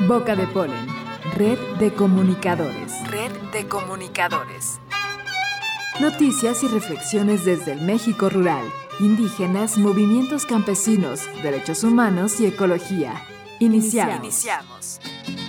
Boca de Polen, red de comunicadores. Red de comunicadores. Noticias y reflexiones desde el México rural, indígenas, movimientos campesinos, derechos humanos y ecología. Iniciamos.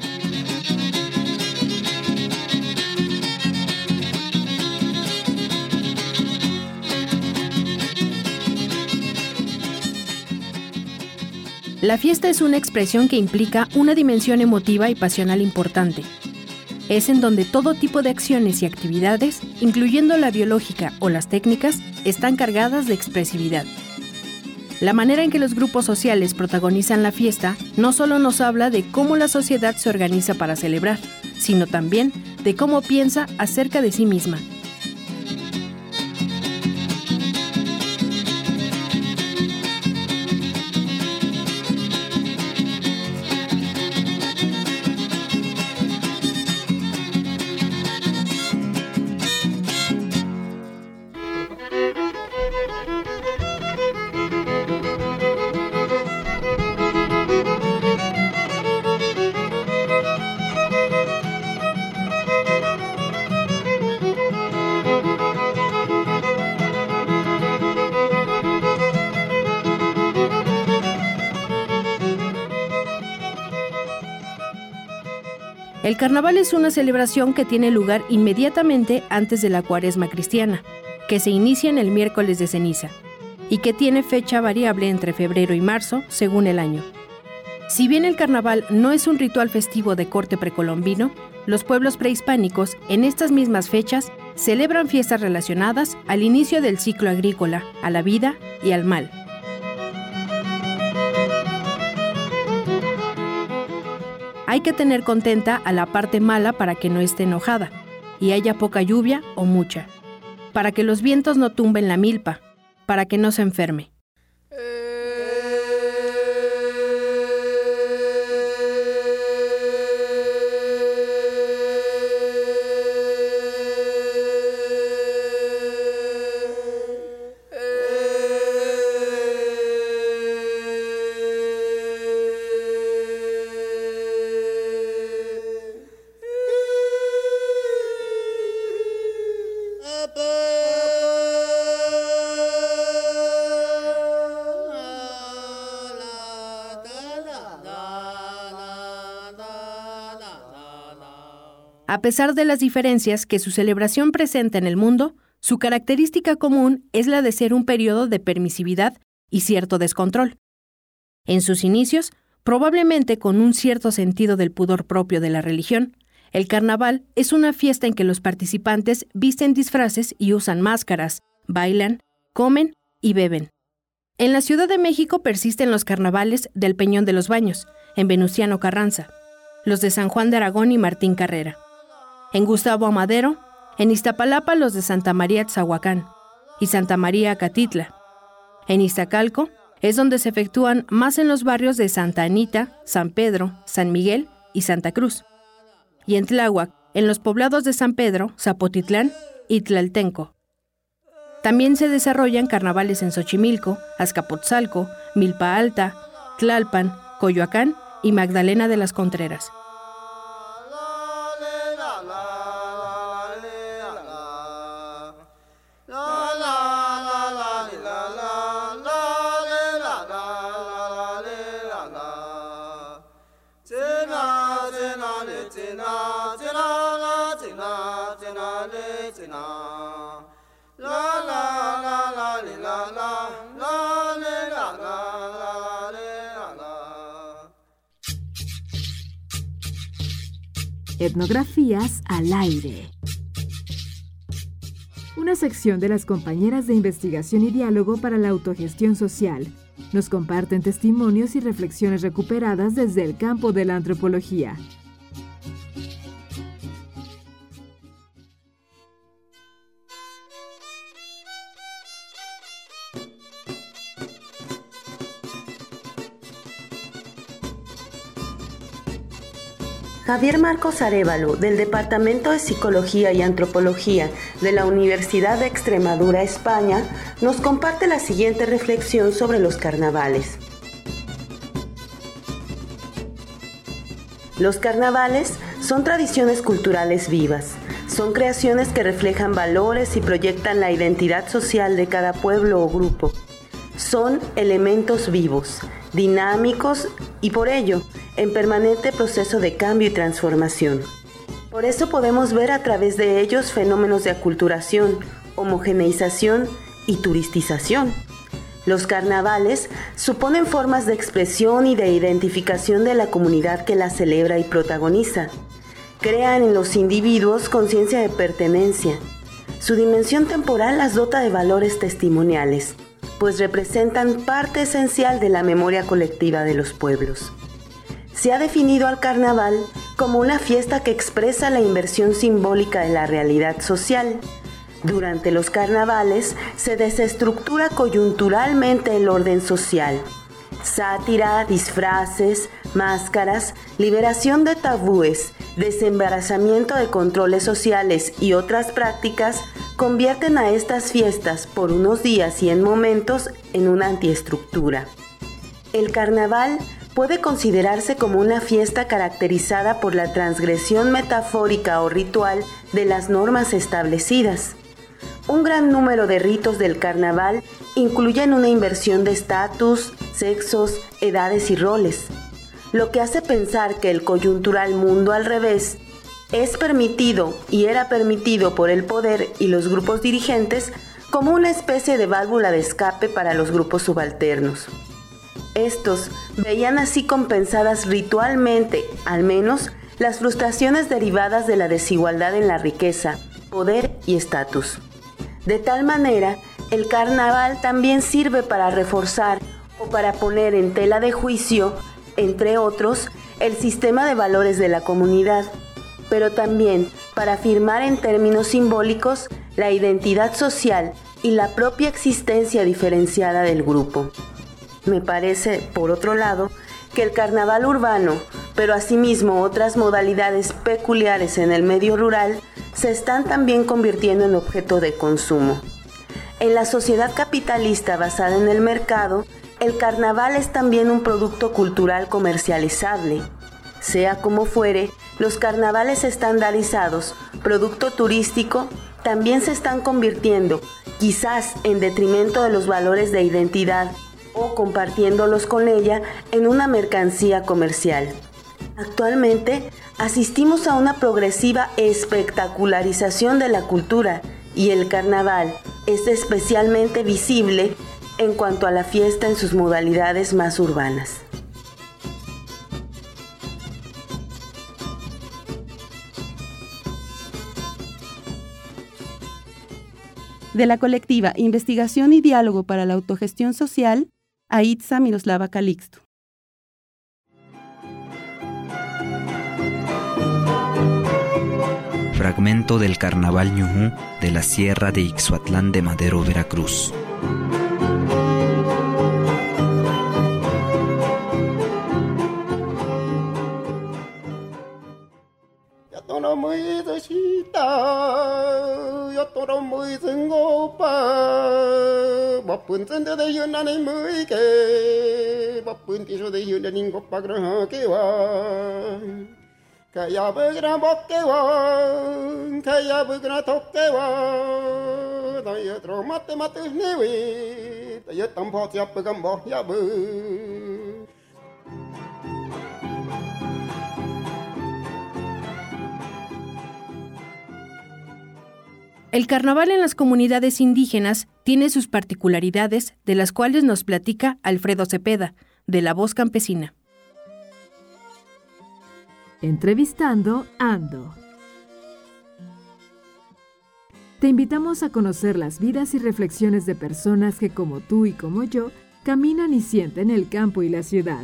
La fiesta es una expresión que implica una dimensión emotiva y pasional importante. Es en donde todo tipo de acciones y actividades, incluyendo la biológica o las técnicas, están cargadas de expresividad. La manera en que los grupos sociales protagonizan la fiesta no solo nos habla de cómo la sociedad se organiza para celebrar, sino también de cómo piensa acerca de sí misma. El carnaval es una celebración que tiene lugar inmediatamente antes de la Cuaresma cristiana, que se inicia en el miércoles de ceniza, y que tiene fecha variable entre febrero y marzo, según el año. Si bien el carnaval no es un ritual festivo de corte precolombino, los pueblos prehispánicos, en estas mismas fechas, celebran fiestas relacionadas al inicio del ciclo agrícola, a la vida y al mal. Hay que tener contenta a la parte mala para que no esté enojada, y haya poca lluvia o mucha, para que los vientos no tumben la milpa, para que no se enferme. A pesar de las diferencias que su celebración presenta en el mundo, su característica común es la de ser un periodo de permisividad y cierto descontrol. En sus inicios, probablemente con un cierto sentido del pudor propio de la religión, el carnaval es una fiesta en que los participantes visten disfraces y usan máscaras, bailan, comen y beben. En la Ciudad de México persisten los carnavales del Peñón de los Baños, en Venustiano Carranza, los de San Juan de Aragón y Martín Carrera. En Gustavo Amadero, en Iztapalapa los de Santa María Tzahuacán y Santa María Acatitla. En Iztacalco es donde se efectúan más en los barrios de Santa Anita, San Pedro, San Miguel y Santa Cruz. Y en Tláhuac, en los poblados de San Pedro, Zapotitlán y Tlaltenco. También se desarrollan carnavales en Xochimilco, Azcapotzalco, Milpa Alta, Tlalpan, Coyoacán y Magdalena de las Contreras. Etnografías al aire. Una sección de las compañeras de investigación y diálogo para la autogestión social. Nos comparten testimonios y reflexiones recuperadas desde el campo de la antropología. Javier Marcos Arévalo, del Departamento de Psicología y Antropología de la Universidad de Extremadura, España, nos comparte la siguiente reflexión sobre los carnavales. Los carnavales son tradiciones culturales vivas, son creaciones que reflejan valores y proyectan la identidad social de cada pueblo o grupo. Son elementos vivos, dinámicos y por ello en permanente proceso de cambio y transformación. Por eso podemos ver a través de ellos fenómenos de aculturación, homogeneización y turistización. Los carnavales suponen formas de expresión y de identificación de la comunidad que las celebra y protagoniza. Crean en los individuos conciencia de pertenencia. Su dimensión temporal las dota de valores testimoniales, pues representan parte esencial de la memoria colectiva de los pueblos. Se ha definido al carnaval como una fiesta que expresa la inversión simbólica de la realidad social. Durante los carnavales se desestructura coyunturalmente el orden social. Sátira, disfraces, máscaras, liberación de tabúes, desembarazamiento de controles sociales y otras prácticas convierten a estas fiestas por unos días y en momentos en una antiestructura. El carnaval puede considerarse como una fiesta caracterizada por la transgresión metafórica o ritual de las normas establecidas. Un gran número de ritos del carnaval incluyen una inversión de estatus, sexos, edades y roles, lo que hace pensar que el coyuntural mundo al revés es permitido y era permitido por el poder y los grupos dirigentes como una especie de válvula de escape para los grupos subalternos. Estos veían así compensadas ritualmente, al menos, las frustraciones derivadas de la desigualdad en la riqueza, poder y estatus. De tal manera, el carnaval también sirve para reforzar o para poner en tela de juicio, entre otros, el sistema de valores de la comunidad, pero también para afirmar en términos simbólicos la identidad social y la propia existencia diferenciada del grupo. Me parece, por otro lado, que el carnaval urbano, pero asimismo otras modalidades peculiares en el medio rural, se están también convirtiendo en objeto de consumo. En la sociedad capitalista basada en el mercado, el carnaval es también un producto cultural comercializable. Sea como fuere, los carnavales estandarizados, producto turístico, también se están convirtiendo, quizás en detrimento de los valores de identidad o compartiéndolos con ella, en una mercancía comercial. Actualmente, asistimos a una progresiva espectacularización de la cultura y el carnaval es especialmente visible en cuanto a la fiesta en sus modalidades más urbanas. De la colectiva Investigación y Diálogo para la Autogestión Social, Aitza Miroslava Calixto. Fragmento del Carnaval Ñujú de la Sierra de Ixhuatlán de Madero, Veracruz. Kaya begra bokkewa, kaya begra tokkewa, daya tromate matus newi, daya tampo siap begambo yabu. El carnaval en las comunidades indígenas tiene sus particularidades, de las cuales nos platica Alfredo Cepeda, de La Voz Campesina. Entrevistando Ando. Te invitamos a conocer las vidas y reflexiones de personas que, como tú y como yo, caminan y sienten el campo y la ciudad.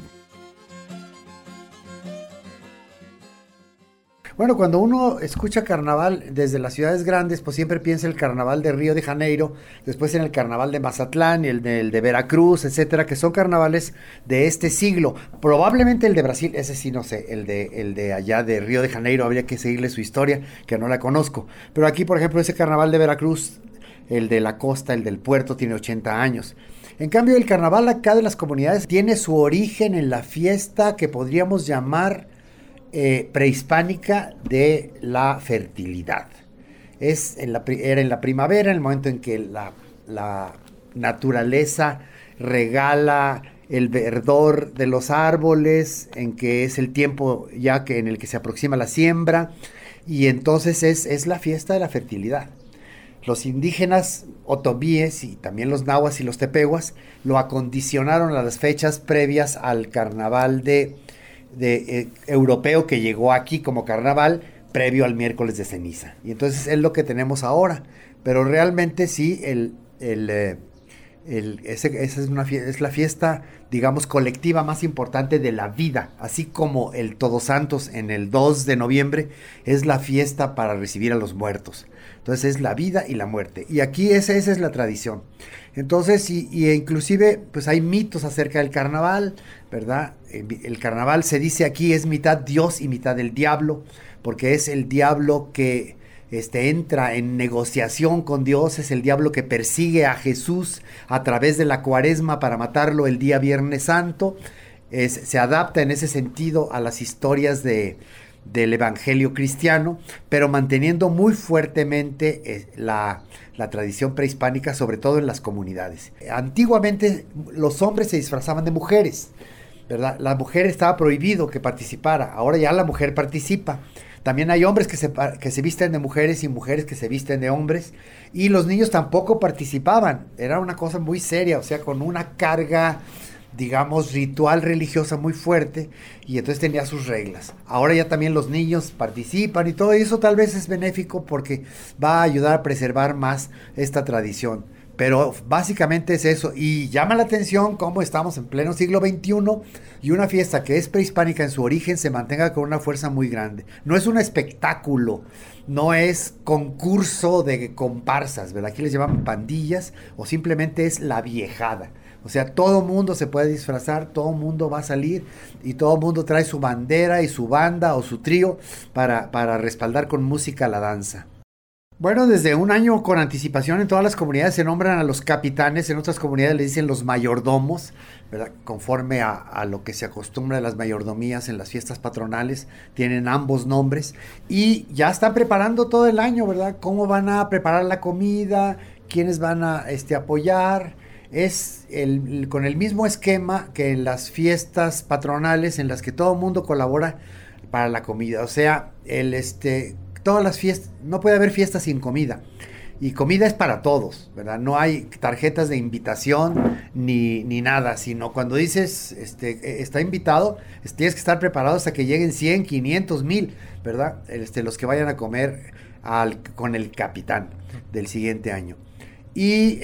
Bueno, cuando uno escucha carnaval desde las ciudades grandes, pues siempre piensa el carnaval de Río de Janeiro, después en el carnaval de Mazatlán y el de Veracruz, etcétera, que son carnavales de este siglo. Probablemente el de Brasil, ese sí no sé, el de allá de Río de Janeiro, habría que seguirle su historia, que no la conozco. Pero aquí, por ejemplo, ese carnaval de Veracruz, el de la costa, el del puerto, tiene 80 años. En cambio, el carnaval acá de las comunidades tiene su origen en la fiesta que podríamos llamar prehispánica de la fertilidad. Era en la primavera, en el momento en que la naturaleza regala el verdor de los árboles, en que es el tiempo ya en el que se aproxima la siembra, y entonces es la fiesta de la fertilidad. Los indígenas otomíes y también los nahuas y los tepehuas lo acondicionaron a las fechas previas al carnaval europeo que llegó aquí como carnaval previo al miércoles de ceniza. Y entonces es lo que tenemos ahora. Pero realmente sí, esa es la fiesta, digamos, colectiva más importante de la vida. Así como el Todos Santos en el 2 de noviembre es la fiesta para recibir a los muertos. Entonces es la vida y la muerte. Y aquí esa es la tradición. Entonces, y inclusive, pues hay mitos acerca del carnaval, ¿verdad? El carnaval, se dice aquí, es mitad Dios y mitad el diablo, porque es el diablo que entra en negociación con Dios, es el diablo que persigue a Jesús a través de la cuaresma para matarlo el día Viernes Santo. Se adapta en ese sentido a las historias del evangelio cristiano, pero manteniendo muy fuertemente la tradición prehispánica, sobre todo en las comunidades. Antiguamente los hombres se disfrazaban de mujeres, ¿verdad? La mujer estaba prohibido que participara, ahora ya la mujer participa. También hay hombres que se visten de mujeres y mujeres que se visten de hombres, y los niños tampoco participaban, era una cosa muy seria, o sea, con una carga, digamos, ritual religiosa muy fuerte, y entonces tenía sus reglas. Ahora ya también los niños participan y todo eso tal vez es benéfico porque va a ayudar a preservar más esta tradición. Pero básicamente es eso, y llama la atención cómo estamos en pleno siglo XXI y una fiesta que es prehispánica en su origen se mantenga con una fuerza muy grande. No es un espectáculo, no es concurso de comparsas, ¿verdad? Aquí les llaman pandillas, o simplemente es la viejada. O sea, todo mundo se puede disfrazar, todo mundo va a salir y todo mundo trae su bandera y su banda o su trío para respaldar con música la danza. Bueno, desde un año con anticipación en todas las comunidades se nombran a los capitanes, en otras comunidades le dicen los mayordomos, ¿verdad? Conforme a lo que se acostumbra de las mayordomías en las fiestas patronales, tienen ambos nombres y ya están preparando todo el año, ¿verdad? Cómo van a preparar la comida, quiénes van a apoyar. Es con el mismo esquema que en las fiestas patronales en las que todo el mundo colabora para la comida, o sea, todas las fiestas, no puede haber fiestas sin comida, y comida es para todos, ¿verdad? No hay tarjetas de invitación ni nada, sino cuando dices, está invitado, tienes que estar preparado hasta que lleguen 100, 500, 1000, ¿verdad? Los que vayan a comer con el capitán del siguiente año. Y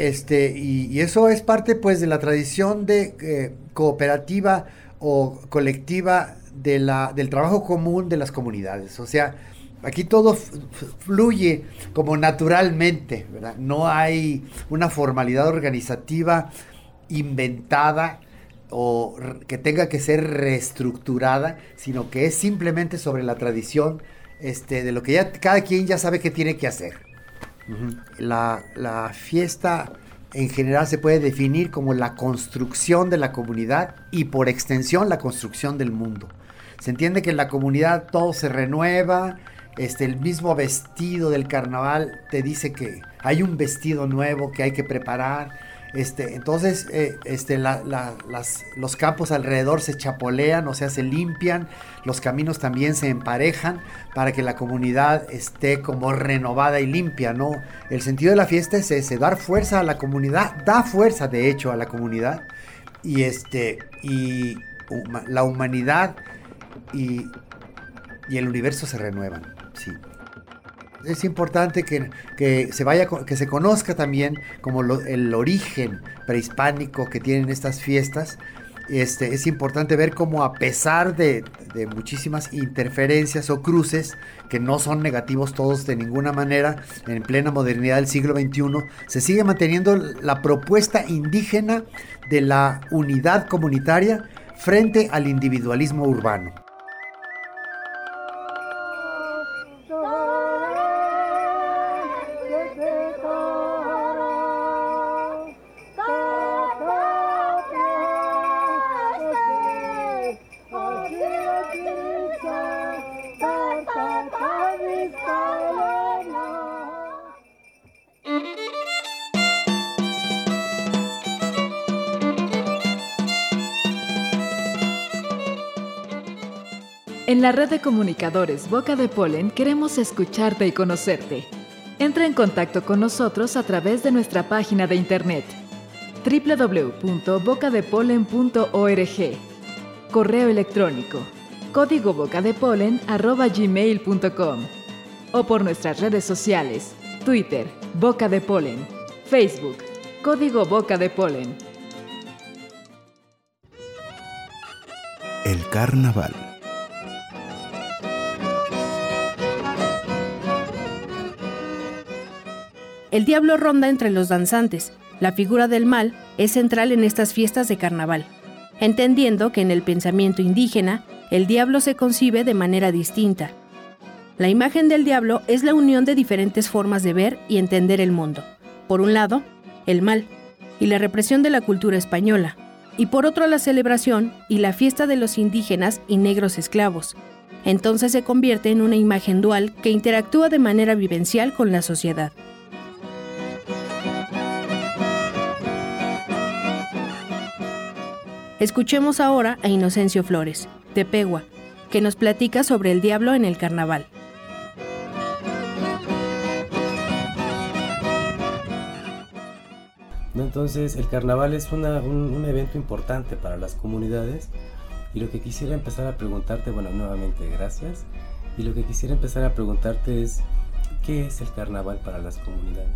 eso es parte, pues, de la tradición de cooperativa o colectiva del trabajo común de las comunidades, o sea, aquí todo fluye como naturalmente, ¿verdad? No hay una formalidad organizativa inventada o que tenga que ser reestructurada, sino que es simplemente sobre la tradición de lo que ya cada quien ya sabe que tiene que hacer. Uh-huh. La fiesta en general se puede definir como la construcción de la comunidad y por extensión la construcción del mundo. Se entiende que en la comunidad todo se renueva. El mismo vestido del carnaval te dice que hay un vestido nuevo que hay que preparar. Entonces los campos alrededor se chapolean, o sea, se limpian, los caminos también se emparejan para que la comunidad esté como renovada y limpia, ¿no? El sentido de la fiesta es ese, dar fuerza a la comunidad, da fuerza de hecho a la comunidad, y la humanidad y el universo se renuevan. Sí. Es importante que se conozca también como el origen prehispánico que tienen estas fiestas. Es importante ver cómo, a pesar de muchísimas interferencias o cruces que no son negativos todos de ninguna manera, en plena modernidad del siglo XXI se sigue manteniendo la propuesta indígena de la unidad comunitaria frente al individualismo urbano. En la red de comunicadores Boca de Polen queremos escucharte y conocerte. Entra en contacto con nosotros a través de nuestra página de internet www.bocadepolen.org. Correo electrónico códigobocadepolen@gmail.com o por nuestras redes sociales, Twitter, Boca de Polen, Facebook, Código Boca de Polen. El carnaval. El diablo ronda entre los danzantes. La figura del mal es central en estas fiestas de carnaval, entendiendo que en el pensamiento indígena, el diablo se concibe de manera distinta. La imagen del diablo es la unión de diferentes formas de ver y entender el mundo. Por un lado, el mal y la represión de la cultura española, y por otro la celebración y la fiesta de los indígenas y negros esclavos. Entonces se convierte en una imagen dual que interactúa de manera vivencial con la sociedad. Escuchemos ahora a Inocencio Flores, de Pegua, que nos platica sobre el diablo en el carnaval. Entonces, el carnaval es un evento importante para las comunidades, y lo que quisiera empezar a preguntarte, bueno, nuevamente gracias, y lo que quisiera empezar a preguntarte es, ¿qué es el carnaval para las comunidades?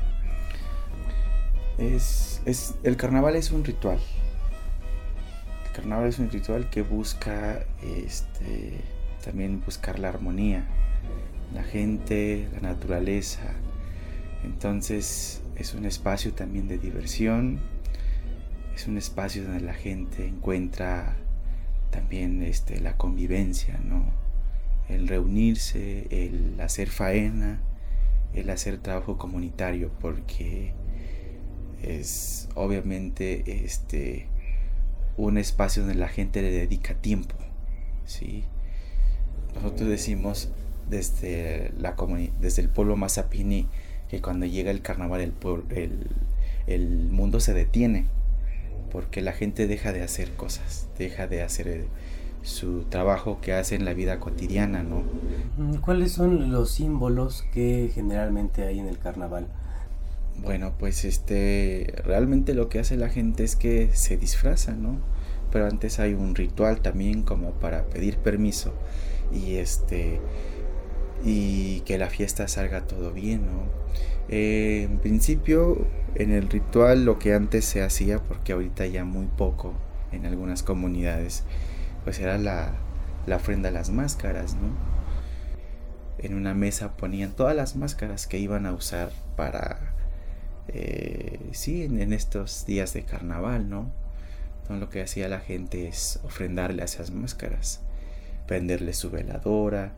El carnaval es un ritual. El carnaval es un ritual que busca también buscar la armonía, la gente, la naturaleza. Entonces es un espacio también de diversión, es un espacio donde la gente encuentra también la convivencia, ¿no? El reunirse, el hacer faena, el hacer trabajo comunitario, porque es obviamente un espacio donde la gente le dedica tiempo, ¿sí? Nosotros decimos desde el pueblo Mazapini que cuando llega el carnaval el mundo se detiene, porque la gente deja de hacer cosas, deja de hacer su trabajo que hace en la vida cotidiana, ¿no? ¿Cuáles son los símbolos que generalmente hay en el carnaval? Bueno, pues realmente lo que hace la gente es que se disfraza, ¿no? Pero antes hay un ritual también como para pedir permiso y que la fiesta salga todo bien, ¿no? En principio, en el ritual lo que antes se hacía, porque ahorita ya muy poco en algunas comunidades, pues era la ofrenda a las máscaras, ¿no? En una mesa ponían todas las máscaras que iban a usar para en estos días de carnaval, ¿no? Entonces lo que hacía la gente es ofrendarle a esas máscaras, prenderle su veladora,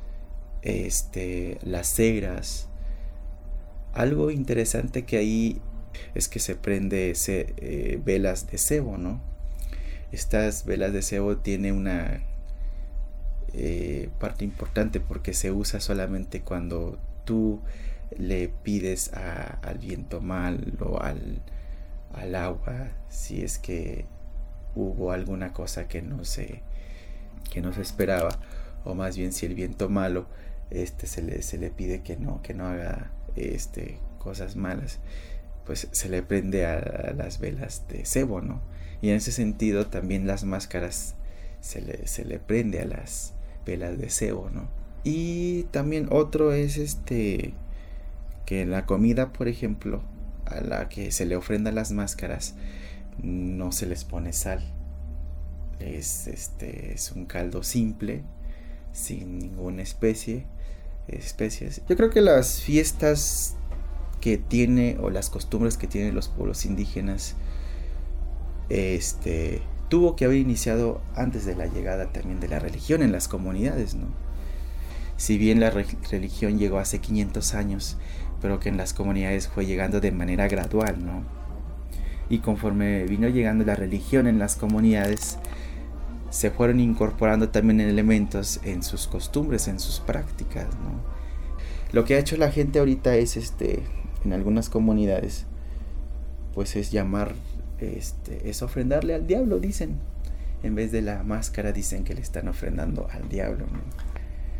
las cegras. Algo interesante que ahí es que se prende velas de cebo, ¿no? Estas velas de cebo tienen una parte importante porque se usa solamente cuando tú le pides al viento mal o al agua, si es que hubo alguna cosa que no se esperaba, o más bien si el viento malo se le pide que no haga cosas malas, pues se le prende a las velas de cebo, ¿no? Y en ese sentido también las máscaras se le prende a las velas de cebo, ¿no? Y también otro es que en la comida, por ejemplo, a la que se le ofrendan las máscaras, no se les pone sal. Es un caldo simple, sin ninguna especies. Yo creo que las fiestas que tiene o las costumbres que tienen los pueblos indígenas tuvo que haber iniciado antes de la llegada también de la religión en las comunidades, ¿no? Si bien la religión llegó hace 500 años, pero que en las comunidades fue llegando de manera gradual, ¿no? Y conforme vino llegando la religión en las comunidades, se fueron incorporando también elementos en sus costumbres, en sus prácticas, ¿no? Lo que ha hecho la gente ahorita es, en algunas comunidades, pues es llamar, es ofrendarle al diablo, dicen. en vez de la máscara dicen que le están ofrendando al diablo, ¿no?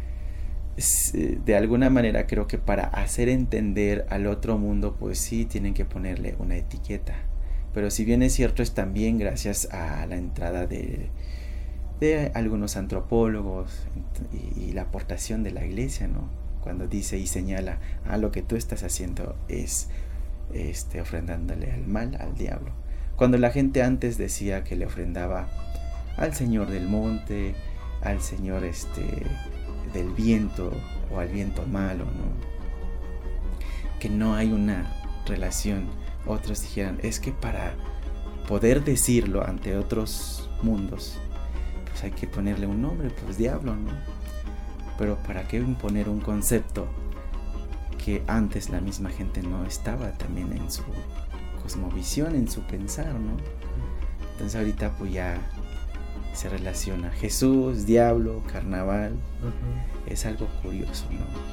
De alguna manera creo que para hacer entender al otro mundo, pues sí tienen que ponerle una etiqueta, pero si bien es cierto, es también gracias a la entrada de algunos antropólogos y la aportación de la iglesia, ¿no? Cuando dice y señala, lo que tú estás haciendo es ofrendándole al mal, al diablo, cuando la gente antes decía que le ofrendaba al señor del monte, al señor del viento o al viento malo, ¿no? Que no hay una relación. Otros dijeran, es que para poder decirlo ante otros mundos, pues hay que ponerle un nombre, pues diablo, ¿no? Pero ¿para qué imponer un concepto que antes la misma gente no estaba también en su cosmovisión, en su pensar, ¿no? Entonces ahorita pues ya se relaciona Jesús, diablo, carnaval. Es algo curioso, ¿no?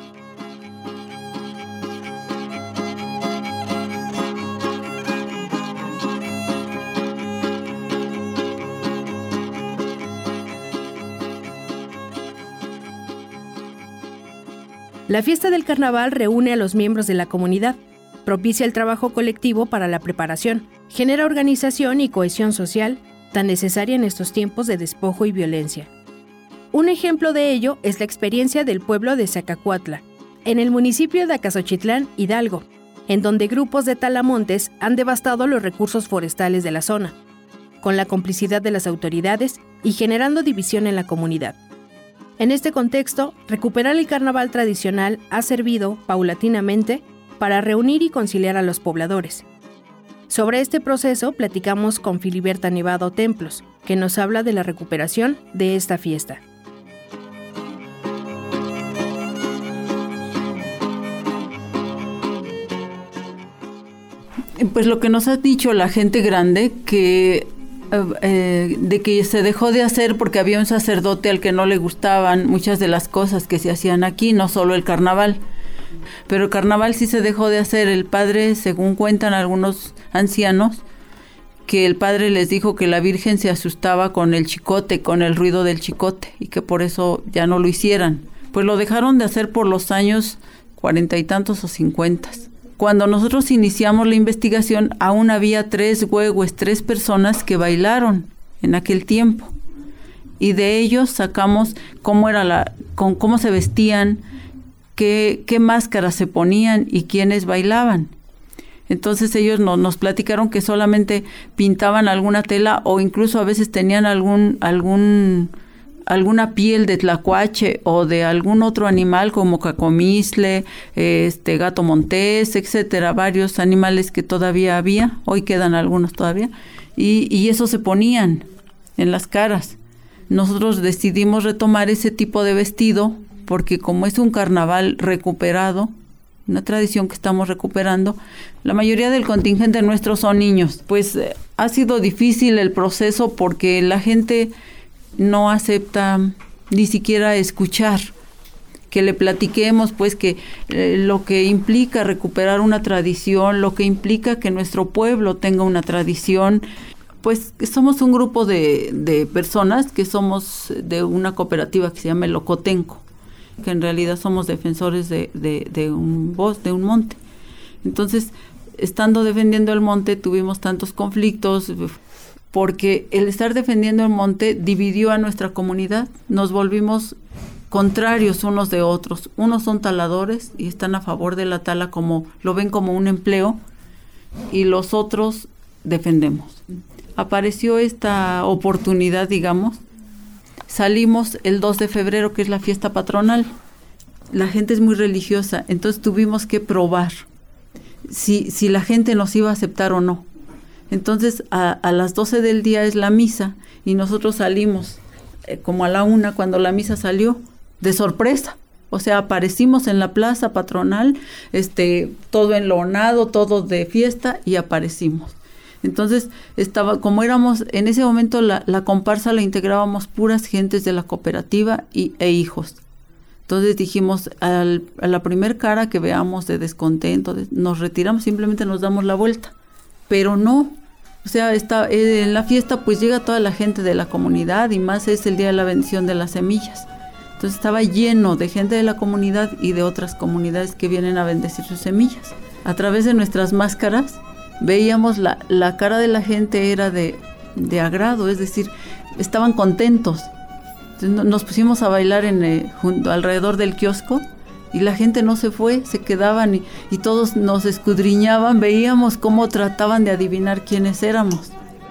La fiesta del carnaval reúne a los miembros de la comunidad, propicia el trabajo colectivo para la preparación, genera organización y cohesión social, tan necesaria en estos tiempos de despojo y violencia. Un ejemplo de ello es la experiencia del pueblo de Zacacuatla, en el municipio de Acaxochitlán, Hidalgo, en donde grupos de talamontes han devastado los recursos forestales de la zona, con la complicidad de las autoridades y generando división en la comunidad. En este contexto, recuperar el carnaval tradicional ha servido, paulatinamente, para reunir y conciliar a los pobladores. Sobre este proceso platicamos con Filiberta Nevado Templos, que nos habla de la recuperación de esta fiesta. Pues lo que nos ha dicho la gente grande, que de que se dejó de hacer porque había un sacerdote al que no le gustaban muchas de las cosas que se hacían aquí, no solo el carnaval. Pero el carnaval sí se dejó de hacer. El padre, según cuentan algunos ancianos, que el padre les dijo que la Virgen se asustaba con el chicote, con el ruido del chicote, y que por eso ya no lo hicieran. Pues lo dejaron de hacer por los años 40 y tantos o 50. Cuando nosotros iniciamos la investigación, aún había 3 huehues, 3 personas que bailaron en aquel tiempo. Y de ellos sacamos cómo se vestían, qué máscaras se ponían y quiénes bailaban. Entonces ellos nos platicaron que solamente pintaban alguna tela o incluso a veces tenían alguna piel de tlacuache o de algún otro animal como cacomistle, gato montés, etcétera, varios animales que todavía había, hoy quedan algunos todavía, y eso se ponían en las caras. Nosotros decidimos retomar ese tipo de vestido porque como es un carnaval recuperado, una tradición que estamos recuperando, la mayoría del contingente nuestro son niños. Pues ha sido difícil el proceso porque la gente no acepta ni siquiera escuchar, que le platiquemos pues que lo que implica recuperar una tradición, lo que implica que nuestro pueblo tenga una tradición. Pues somos un grupo de personas que somos de una cooperativa que se llama el Ocotenco, que en realidad somos defensores de un monte. Entonces, estando defendiendo el monte, tuvimos tantos conflictos, porque el estar defendiendo el monte dividió a nuestra comunidad. Nos volvimos contrarios unos de otros. Unos son taladores y están a favor de la tala, lo ven como un empleo, y los otros defendemos. Apareció esta oportunidad, digamos. Salimos el 2 de febrero, que es la fiesta patronal. La gente es muy religiosa, entonces tuvimos que probar si la gente nos iba a aceptar o no. Entonces a las 12 del día es la misa y nosotros salimos como a la 1 cuando la misa salió, de sorpresa. O sea, aparecimos en la plaza patronal, todo enlonado, todo de fiesta, y aparecimos. Entonces, como éramos, en ese momento la comparsa la integrábamos puras gentes de la cooperativa e hijos. Entonces dijimos, a la primer cara que veamos de descontento, nos retiramos, simplemente nos damos la vuelta. Pero no, O sea, en la fiesta pues llega toda la gente de la comunidad y más es el día de la bendición de las semillas. Entonces estaba lleno de gente de la comunidad y de otras comunidades que vienen a bendecir sus semillas. A través de nuestras máscaras veíamos la cara de la gente era de agrado, es decir, estaban contentos. Entonces nos pusimos a bailar alrededor del kiosco y la gente no se fue, se quedaban y todos nos escudriñaban, veíamos cómo trataban de adivinar quiénes éramos.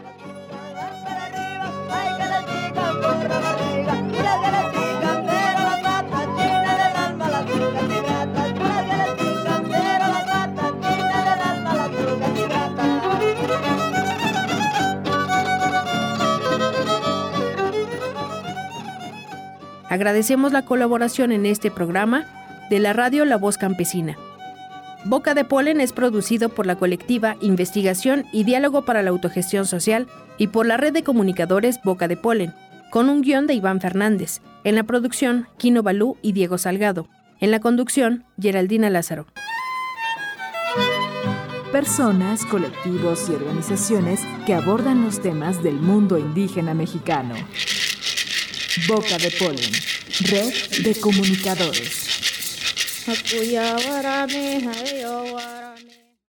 Agradecemos la colaboración en este programa de la radio La Voz Campesina. Boca de Polen es producido por la colectiva Investigación y Diálogo para la Autogestión Social y por la red de comunicadores Boca de Polen, con un guión de Iván Fernández. En la producción, Quino Balú y Diego Salgado. En la conducción, Geraldina Lázaro. Personas, colectivos y organizaciones que abordan los temas del mundo indígena mexicano. Boca de Polen, red de comunicadores.